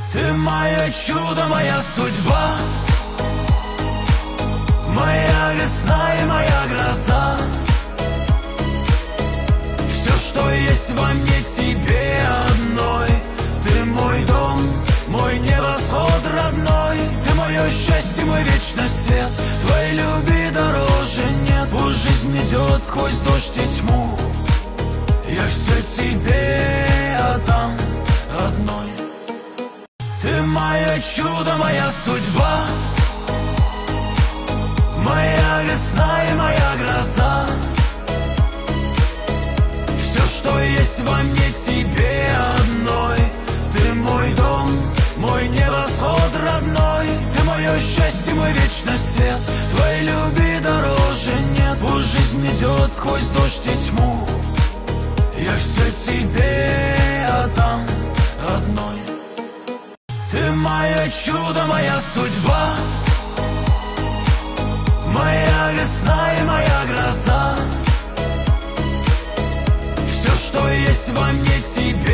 Ты мое чудо, моя судьба, моя весна и моя гроза. Все, что есть во мне, тебе одной. Ты мой дом, мой небосвод родной. Ты мое счастье, мой вечный свет. Твоей любви дороже нет. Пусть жизнь идет сквозь дождь и тьму, я все тебе отдам, родной. Ты мое чудо, моя судьба, моя весна и моя гроза. Все, что есть во мне, тебе одной. Ты мой дом, мой небосвод родной. Ты мое счастье, мой вечный свет. Твоей любви дороже нет. Пусть жизнь идет сквозь дождь и тьму, я все тебе отдам, родной. Ты мое чудо, моя судьба, моя весна и моя гроза. Все, что есть во мне, тебе